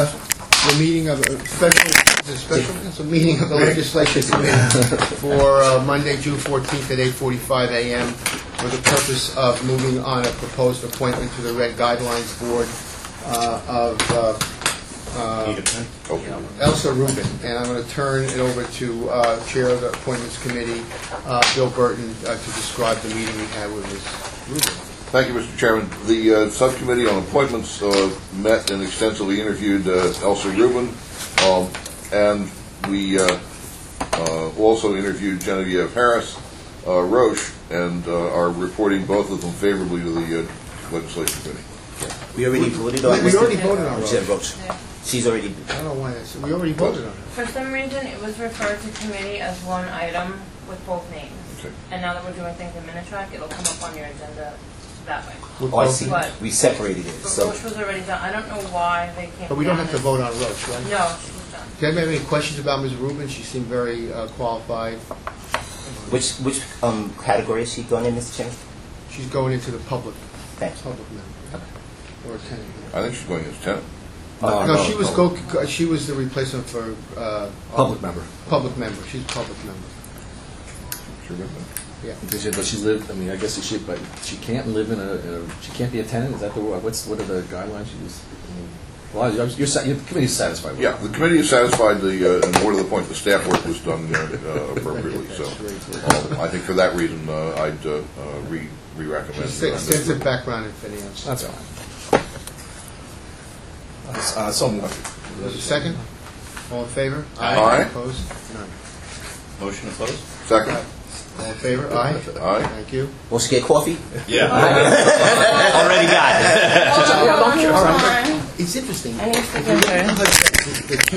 the meeting of it's a meeting of the Legislature Committee for Monday, June 14th at 8:45 a.m. for the purpose of moving on a proposed appointment to the Red Guidelines Board of Elsa Rubin. And I'm going to turn it over to Chair of the Appointments Committee, Bill Burton, to describe the meeting we had with Ms. Rubin. Thank you, Mr. Chairman. The Subcommittee on Appointments met and extensively interviewed Elsa Rubin, and we also interviewed Genevieve Harris Roche, and are reporting both of them favorably to the Legislation Committee. We already voted on We already voted on Roche. Yeah. She's already... I don't know why that's... We already voted on it. For some reason, it was referred to committee as one item with both names. Okay. And now that we're doing things in Minitrack, it'll come up on your agenda that way. Oh, I see. But We separated it. But So Roche was already done. I don't know why they can't... But we don't have to vote on Roche, right? No, she was done. Do you have any questions about Ms. Rubin? She seemed very qualified. which category is she going in, Mr. Chairman? She's going into the public Thank you. member. Or tenant. I think she's going as tenant. No, she was the replacement for Public member. Public member. She's a public member. Sure. Yeah. But she lived. I mean, I guess but she can't live in a. She can't be a tenant. Is that the what are the guidelines? Well, your committee's satisfied with Yeah, the committee is satisfied. And more to the point, the staff work was done appropriately. So, I think for that reason, I'd re-recommend. Extensive background in finance. That's fine. So moved. There's a second? All in favor? Aye. Opposed? None. Motion to close? Second. All in favor? Aye. Aye. Thank you. Will she get coffee? Yeah. Already got it. Hold on. It's interesting. I need to get her. The